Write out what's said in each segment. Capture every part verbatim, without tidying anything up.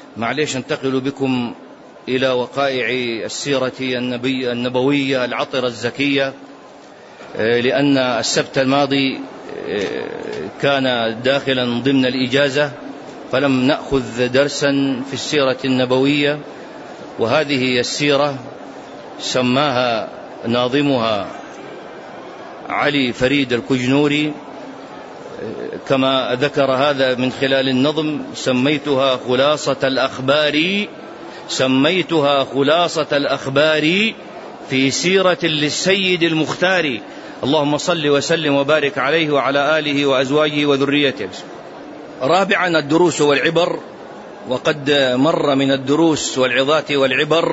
معليش انتقل بكم إلى وقائع السيرة النبي النبوية العطرة الزكية، لأن السبت الماضي كان داخلا ضمن الإجازة فلم نأخذ درسا في السيرة النبوية. وهذه السيرة سماها ناظمها علي فريد الكجنوري كما ذكر هذا من خلال النظم: سميتها خلاصة الأخبار سميتها خلاصة الأخبار في سيرة للسيد المختار. اللهم صل وسلم وبارك عليه وعلى آله وأزواجه وذريته. رابعا الدروس والعبر، وقد مر من الدروس والعظات والعبر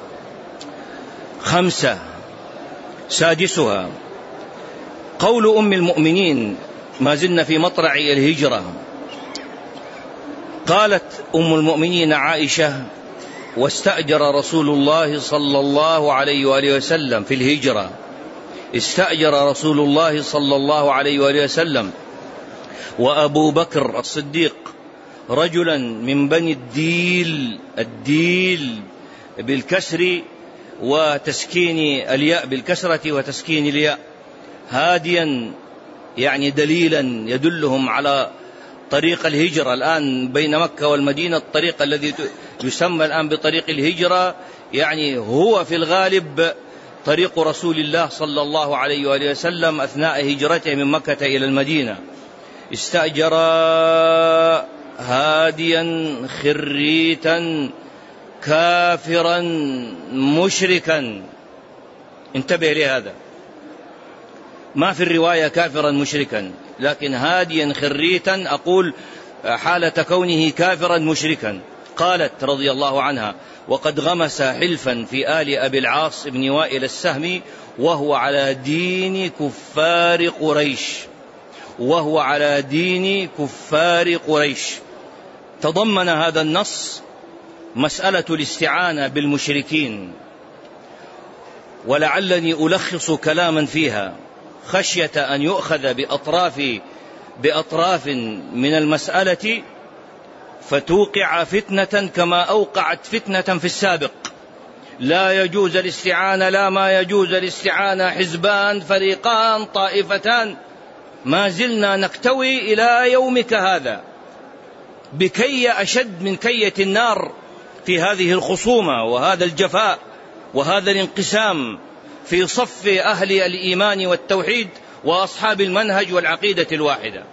خمسة. سادسها قول أم المؤمنين، ما زلنا في مطرع الهجرة، قالت أم المؤمنين عائشة: واستأجر رسول الله صلى الله عليه وآله وسلم في الهجرة استأجر رسول الله صلى الله عليه وآله وسلم وأبو بكر الصديق رجلا من بني الديل، الديل بالكسر وتسكين الياء، بالكسرة وتسكين الياء، هاديا يعني دليلا يدلهم على طريق الهجرة. الآن بين مكة والمدينة الطريق الذي يسمى الآن بطريق الهجرة يعني هو في الغالب طريق رسول الله صلى الله عليه وآله وسلم أثناء هجرته من مكة إلى المدينة. استأجر هاديا خريتا كافرا مشركا. انتبه لهذا، ما في الرواية كافرا مشركا، لكن هاديا خريتا أقول حالة كونه كافرا مشركا. قالت رضي الله عنها: وقد غمس حلفا في آل أبي العاص بن وائل السهمي وهو على دين كفار قريش وهو على دين كفار قريش. تضمن هذا النص مسألة الاستعانة بالمشركين، ولعلني ألخص كلاما فيها خشية أن يؤخذ بأطراف بأطراف من المسألة فتوقع فتنة كما أوقعت فتنة في السابق. لا يجوز الاستعانة، لا ما يجوز الاستعانة، حزبان، فريقان، طائفتان، ما زلنا نكتوي إلى يومك هذا بكي أشد من كية النار في هذه الخصومة وهذا الجفاء وهذا الانقسام في صف أهل الإيمان والتوحيد وأصحاب المنهج والعقيدة الواحدة.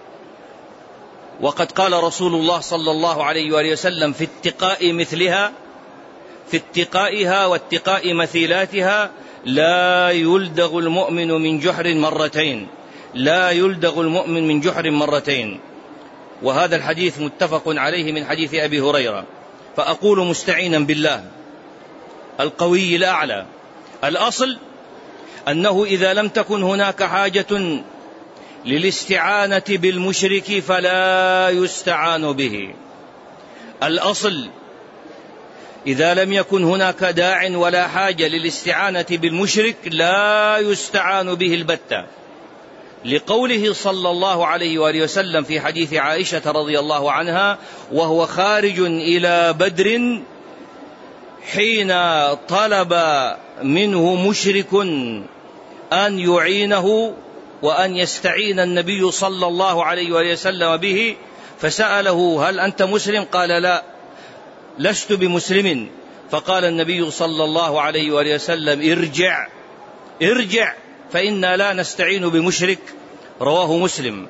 وقد قال رسول الله صلى الله عليه وآله وسلم في اتقاء مثلها في اتقائها واتقاء مثيلاتها: لا يلدغ المؤمن من جحر مرتين لا يلدغ المؤمن من جحر مرتين. وهذا الحديث متفق عليه من حديث أبي هريرة. فأقول مستعينا بالله القوي الأعلى: الأصل أنه إذا لم تكن هناك حاجة للاستعانة بالمشرك فلا يستعان به. الأصل إذا لم يكن هناك داع ولا حاجة للاستعانة بالمشرك لا يستعان به البتة، لقوله صلى الله عليه وآله وسلم في حديث عائشة رضي الله عنها وهو خارج إلى بدر حين طلب منه مشرك أن يعينه وأن يستعين النبي صلى الله عليه وآله وسلم به، فسأله: هل أنت مسلم؟ قال: لا، لست بمسلم. فقال النبي صلى الله عليه وآله وسلم: ارجع ارجع فإنا لا نستعين بمشرك. رواه مسلم.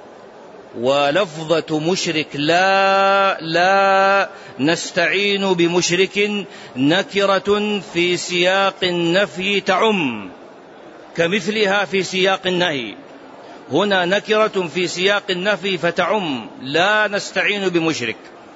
ولفظة مشرك لا لا نستعين بمشرك نكرة في سياق النفي تعم كمثلها في سياق النهي. هنا نكرة في سياق النفي فتعم، لا نستعين بمشرك.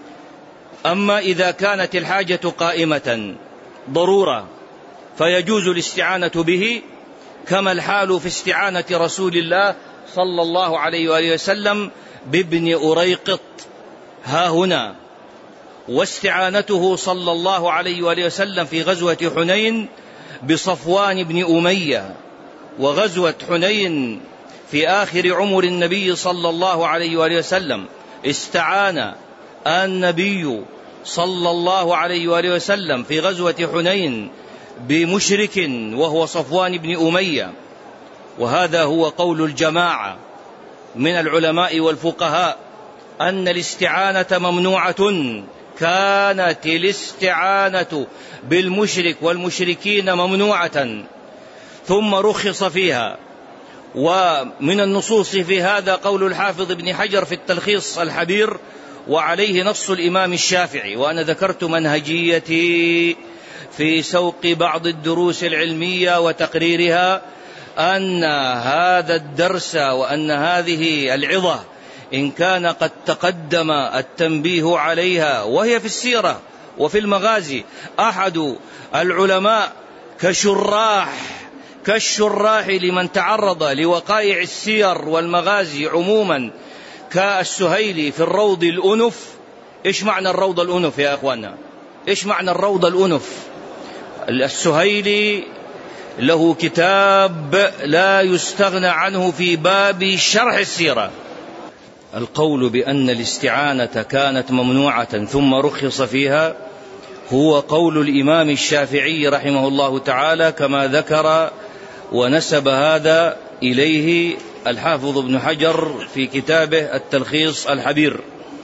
أما إذا كانت الحاجة قائمة ضرورة فيجوز الاستعانة به، كما الحال في استعانة رسول الله صلى الله عليه وآله وسلم بابن أريقط ها هنا، واستعانته صلى الله عليه وآله وسلم في غزوة حنين بصفوان بن أمية، وغزوة حنين في آخر عمر النبي صلى الله عليه وآله وسلم استعان النبي صلى الله عليه وآله وسلم في غزوة حنين بمشرك وهو صفوان بن أمية، وهذا هو قول الجماعة من العلماء والفقهاء أن الاستعانة ممنوعة. كانت الاستعانة بالمشرك والمشركين ممنوعة ثم رخص فيها. ومن النصوص في هذا قول الحافظ ابن حجر في التلخيص الحبير، وعليه نص الإمام الشافعي. وأنا ذكرت منهجيتي في سوق بعض الدروس العلمية وتقريرها أن هذا الدرس وأن هذه العظة إن كان قد تقدم التنبيه عليها وهي في السيرة وفي المغازي، أحد العلماء كشراح كالشراح لمن تعرض لوقائع السير والمغازي عموما كالسهيلي في الروض الأنف. إيش معنى الروض الأنف يا أخوانا؟ إيش معنى الروض الأنف؟ السهيلي له كتاب لا يستغنى عنه في باب شرح السيرة. القول بأن الاستعانة كانت ممنوعة ثم رخص فيها هو قول الإمام الشافعي رحمه الله تعالى، كما ذكر ونسب هذا إليه الحافظ ابن حجر في كتابه التلخيص الحبير.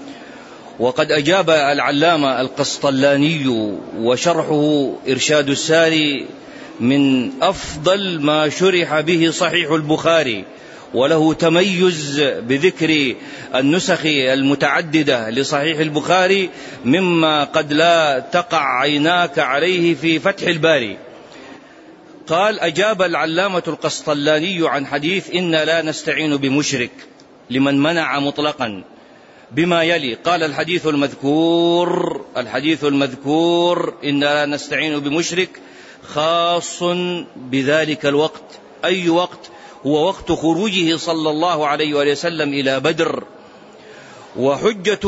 وقد أجاب العلامة القسطلاني وشرحه إرشاد الساري من أفضل ما شرح به صحيح البخاري، وله تميز بذكر النسخ المتعددة لصحيح البخاري مما قد لا تقع عيناك عليه في فتح الباري. قال: أجاب العلامة القسطلاني عن حديث إن لا نستعين بمشرك لمن منع مطلقا بما يلي. قال: الحديث المذكور الحديث المذكور إن لا نستعين بمشرك خاص بذلك الوقت. أي وقت؟ هو وقت خروجه صلى الله عليه وسلم إلى بدر. وحجة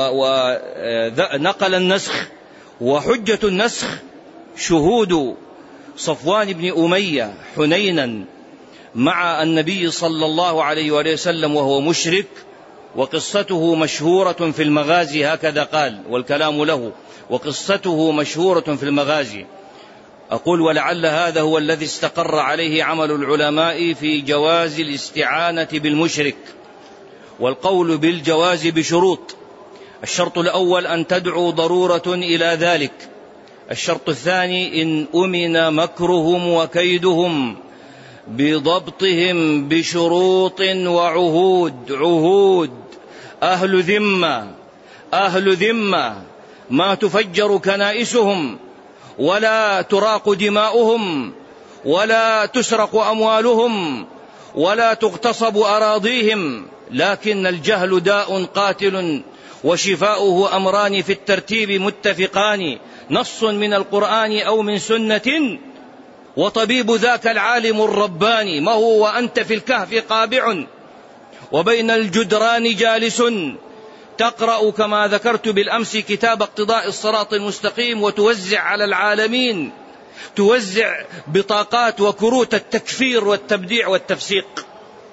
ونقل النسخ، وحجة النسخ شهود صفوان بن أمية حنينا مع النبي صلى الله عليه وسلم وهو مشرك، وقصته مشهورة في المغازي، هكذا قال والكلام له، وقصته مشهورة في المغازي. أقول: ولعل هذا هو الذي استقر عليه عمل العلماء في جواز الاستعانة بالمشرك. والقول بالجواز بشروط: الشرط الأول أن تدعو ضرورة إلى ذلك. الشرط الثاني إن أمن مكرهم وكيدهم بضبطهم بشروط وعهود. عهود أهل ذمة أهل ذمة ما تفجر كنائسهم ولا تراق دماؤهم ولا تسرق أموالهم ولا تغتصب أراضيهم، لكن الجهل داء قاتل وشفاؤه أمران في الترتيب متفقان، نص من القرآن أو من سنة، وطبيب ذاك العالم الرباني. ما هو وأنت في الكهف قابع وبين الجدران جالس، تقرأ كما ذكرت بالأمس كتاب اقتضاء الصراط المستقيم وتوزع على العالمين، توزع بطاقات وكروت التكفير والتبديع والتفسيق.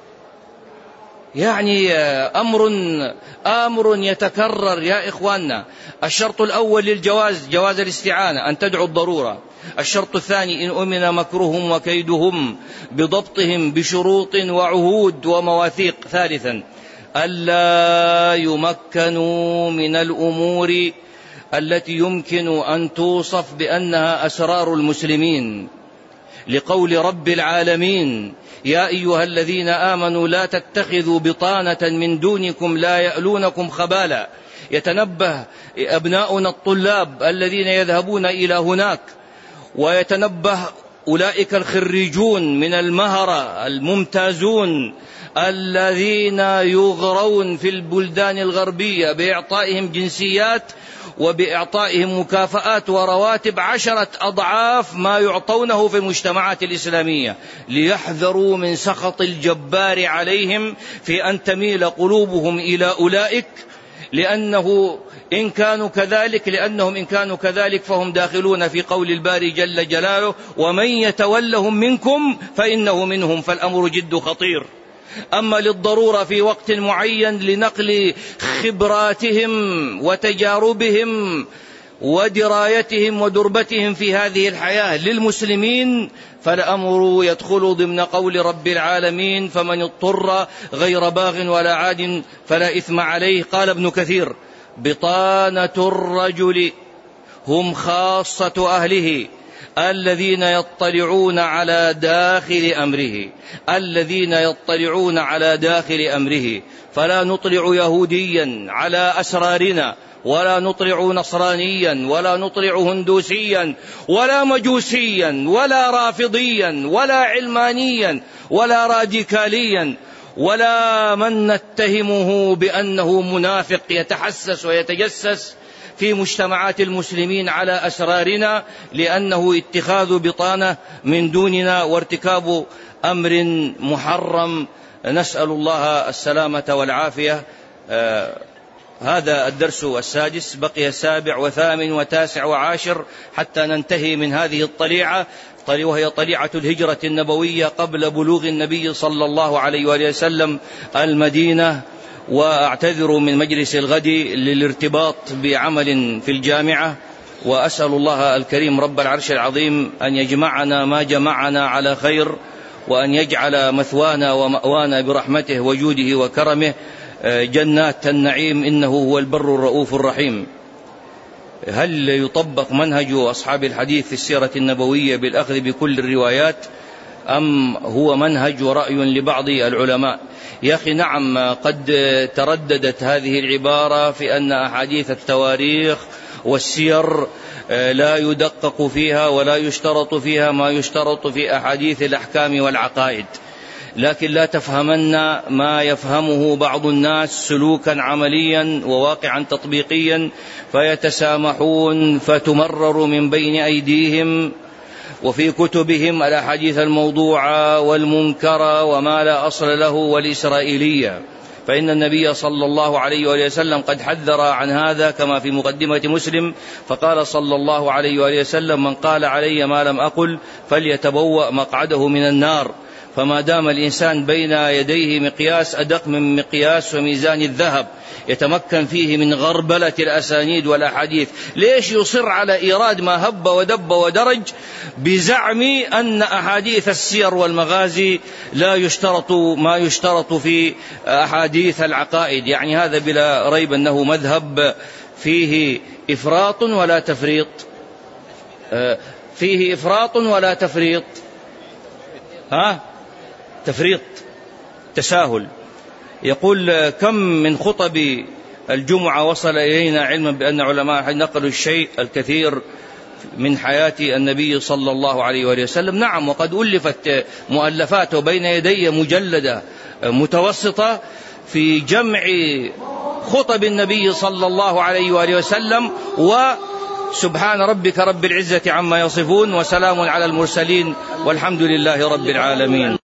يعني أمر أمر يتكرر يا إخواننا. الشرط الأول للجواز جواز الاستعانة أن تدعو الضرورة. الشرط الثاني إن أمن مكرهم وكيدهم بضبطهم بشروط وعهود ومواثيق. ثالثا ألا يمكنوا من الأمور التي يمكن أن توصف بأنها أسرار المسلمين، لقول رب العالمين: يا أيها الذين آمنوا لا تتخذوا بطانة من دونكم لا يألونكم خبالا. يتنبه أبناؤنا الطلاب الذين يذهبون إلى هناك، ويتنبه أولئك الخريجون من المهرة الممتازون الذين يغرون في البلدان الغربية بإعطائهم جنسيات وبإعطائهم مكافآت ورواتب عشرة أضعاف ما يعطونه في المجتمعات الإسلامية، ليحذروا من سخط الجبار عليهم في أن تميل قلوبهم إلى أولئك، لأنه إن كانوا كذلك لأنهم إن كانوا كذلك فهم داخلون في قول الباري جل جلاله: ومن يتولهم منكم فإنه منهم. فالأمر جد خطير. أما للضرورة في وقت معين لنقل خبراتهم وتجاربهم ودرايتهم ودربتهم في هذه الحياة للمسلمين، فالأمر يدخل ضمن قول رب العالمين: فمن اضطر غير باغ ولا عاد فلا إثم عليه. قال ابن كثير: بطانة الرجل هم خاصة أهله الذين يطلعون على داخل أمره الذين يطلعون على داخل أمره فلا نطلع يهوديا على أسرارنا، ولا نطلع نصرانيا، ولا نطلع هندوسيا، ولا مجوسيا، ولا رافضيا، ولا علمانيا، ولا راديكاليا، ولا من نتهمه بأنه منافق يتحسس ويتجسس في مجتمعات المسلمين على أسرارنا، لأنه اتخاذ بطانة من دوننا وارتكاب أمر محرم. نسأل الله السلامة والعافية. آه هذا الدرس السادس، بقي السابع وثامن وتاسع وعاشر حتى ننتهي من هذه الطليعة، وهي طليعة الهجرة النبوية قبل بلوغ النبي صلى الله عليه وآله وسلم المدينة. وأعتذر من مجلس الغد للارتباط بعمل في الجامعة، وأسأل الله الكريم رب العرش العظيم أن يجمعنا ما جمعنا على خير، وأن يجعل مثوانا ومأوانا برحمته وجوده وكرمه جنات النعيم، إنه هو البر الرؤوف الرحيم. هل يطبق منهج أصحاب الحديث في السيرة النبوية بالأخذ بكل الروايات، أم هو منهج ورأي لبعض العلماء؟ يا أخي نعم، قد ترددت هذه العبارة في أن أحاديث التواريخ والسير لا يدقق فيها ولا يشترط فيها ما يشترط في أحاديث الأحكام والعقائد، لكن لا تفهمن ما يفهمه بعض الناس سلوكا عمليا وواقعا تطبيقيا، فيتسامحون فتمرر من بين أيديهم وفي كتبهم الأحاديث الموضوعة والمنكرة وما لا أصل له والإسرائيلية. فإن النبي صلى الله عليه وآله وسلم قد حذر عن هذا كما في مقدمة مسلم، فقال صلى الله عليه وآله وسلم: من قال علي ما لم أقل فليتبوأ مقعده من النار. فما دام الإنسان بين يديه مقياس أدق من مقياس وميزان الذهب يتمكن فيه من غربلة الأسانيد والأحاديث، ليش يصر على إيراد ما هب ودب ودرج بزعم أن أحاديث السير والمغازي لا يشترط ما يشترط في أحاديث العقائد؟ يعني هذا بلا ريب أنه مذهب فيه إفراط ولا تفريط، فيه إفراط ولا تفريط، ها تفريط، تساهل. يقول: كم من خطب الجمعة وصل إلينا علما بأن علماء نقلوا الشيء الكثير من حياة النبي صلى الله عليه وآله وسلم. نعم، وقد ألفت مؤلفات بين يدي مجلدة متوسطة في جمع خطب النبي صلى الله عليه وآله وسلم. وسبحان ربك رب العزة عما يصفون، وسلام على المرسلين، والحمد لله رب العالمين.